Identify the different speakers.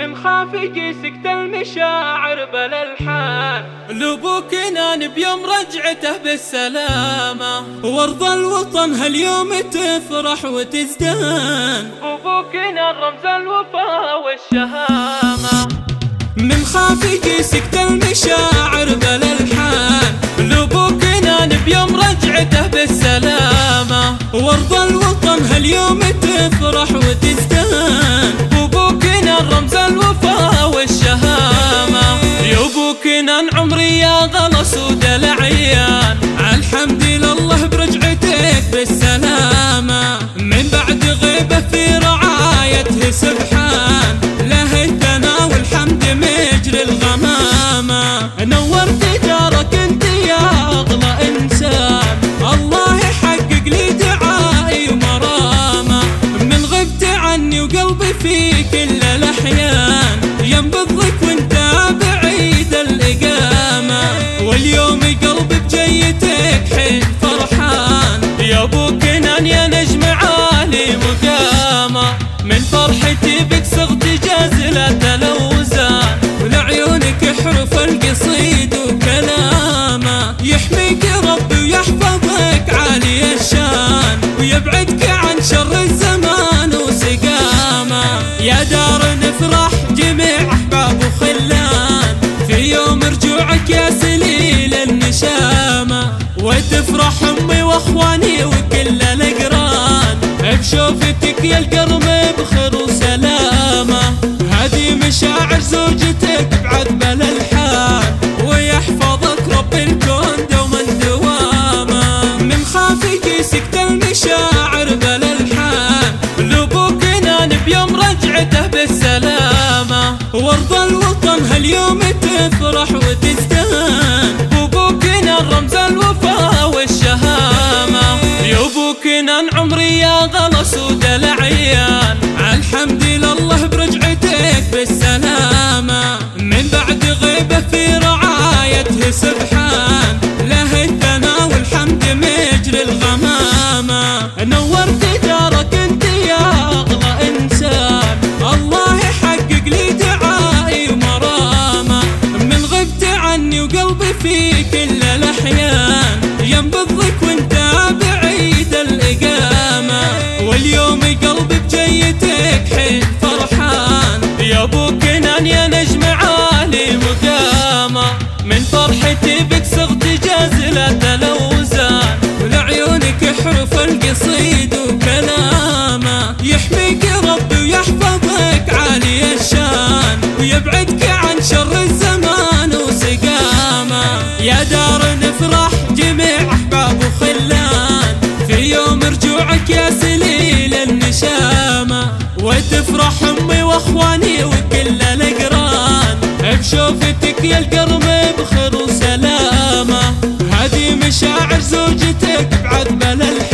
Speaker 1: من خافقي سكت المشاعر بالالحان.
Speaker 2: لابوك نان بيوم رجعته بالسلامة، وارض الوطن هاليوم تفرح وتزدان.
Speaker 1: ابوك نان رمز الوفا والشهامة،
Speaker 2: من خافقي سكت المشاعر بالالحان. لابوك نان بيوم رجعته بالسلامة، وارض الوطن هاليوم تفرح وتزدان. ابوك نان رمز الوفا والشهامة، يا ابوك نان عمري يا غلا سود العيان. الحمد لله برجعتك بالسلامة، من بعد غيبة في رعايته سبحان. له الثناء والحمد مجري الغمامة، نورت دارك انت يا اغلى انسان. الله يحقق لي دعائي ومرامة، من غبت عني وقلبي في كل الاحيان ينبضك وانت بعيد الاقامة. واليوم قلبي بجيتك حين فرحان، يا ابوك نان يا نجم عالي مقامة. من فرحتي بك صغت جازلة الاوزان، ولعيونك حروف القصيد وكلامه. يحميك ربي ويحفظك عالي الشان، ويبعدك عن شر الزمان وسقامه. يا دار نفرح جميع احباب وخلان، في يوم رجوعك يا سليل النشامه. وتفرح امي واخواني وكل الاقران، بشوفتك يا القرم بخير وسلامه. هذه مشاعر زوجتك بعذب الالحان، ويحفظك رب الكون دوما دوامه. من خافقي سكت المشاعر بالالحان، لابوك نان بيوم رجعته بالسلامه، وارض الوطن هاليوم تفرح وتزدان. ابوك نان رمز الوفا والشهامه، يا ابوك نان عمري يا غلا سود العيان. الحمد لله برجعتك بالسلامة، من بعد غيبة في رعايته سبحان. له الثناء والحمد مجري الغمامة، نورت دارك انت يا اغلى انسان. الله يحقق لي دعائي ومرامة، من غبت عني وقلبي في كل الاحيان ينبضك وانت بعيد الاقامة. واليوم قلبي بجيتك حين فرحان، يا ابوك نان يا نجم عالي مقامة. من فرحتي بك صغت جازلة الاوزان، ولعيونك حروف القصيد وكلامه. يحميك ربي ويحفظك عالي الشان، ويبعدك عن شر الزمان وسقامه. يا دار نفرح جميع احباب وخلان، في يوم رجوعك يا سليل النشامه. وتفرح امي واخواني وكل الاقران، بشوفتك يا القرم بخير وسلامه. هذه مشاعر زوجتك بعذب الالحان،